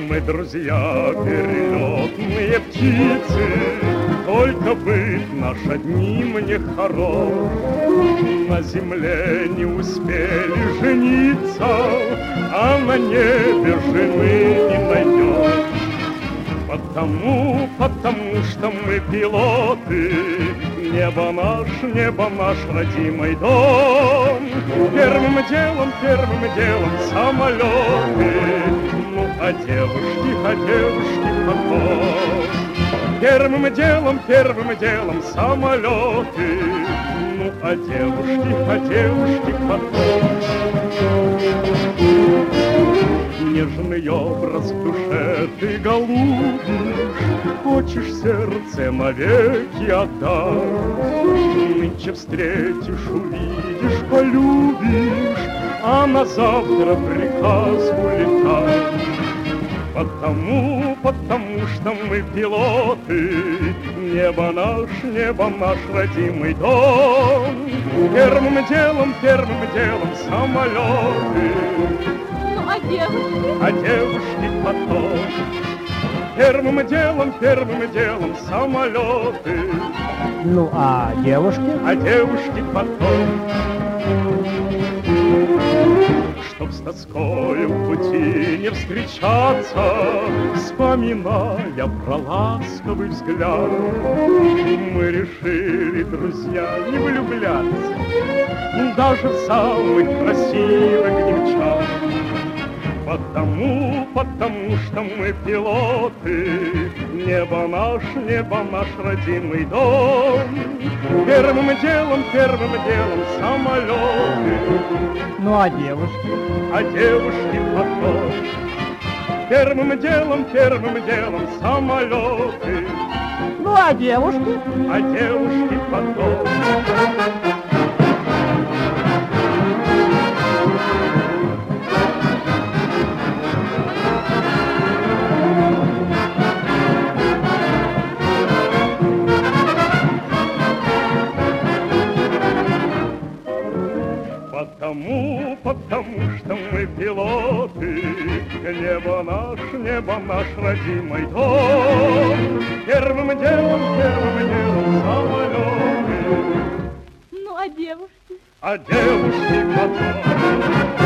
Мы друзья, перелетные птицы, только быт наш одним не хорош. На земле не успели жениться, а на небе жены не найдешь. Потому что мы пилоты, небо наш родимый дом. Первым делом самолеты, ну а девушки потом. Первым делом самолеты, ну а девушки потом. Нежный образ в душе ты голубишь, хочешь сердце навеки отдать. Нынче встретишь, увидишь, полюбишь, а на завтра приказ улетать. Потому что мы пилоты, небо наш родимый дом. Первым делом самолеты, А девушки потом. Первым делом самолеты, Ну, а девушки? Потом. Чтоб с тоскою в пути не встречаться, вспоминая про ласковый взгляд, мы решили, друзья, не влюбляться даже в самых красивых девчат. Потому что мы пилоты, небо наш родимый дом. Первым делом самолеты, Ну, а девушки? Потом. Первым делом самолеты, Ну, а девушки? Потом. Потому что мы пилоты, небо наш родимый дом. Первым делом самолеты, Ну, а девушки? Девушки потом.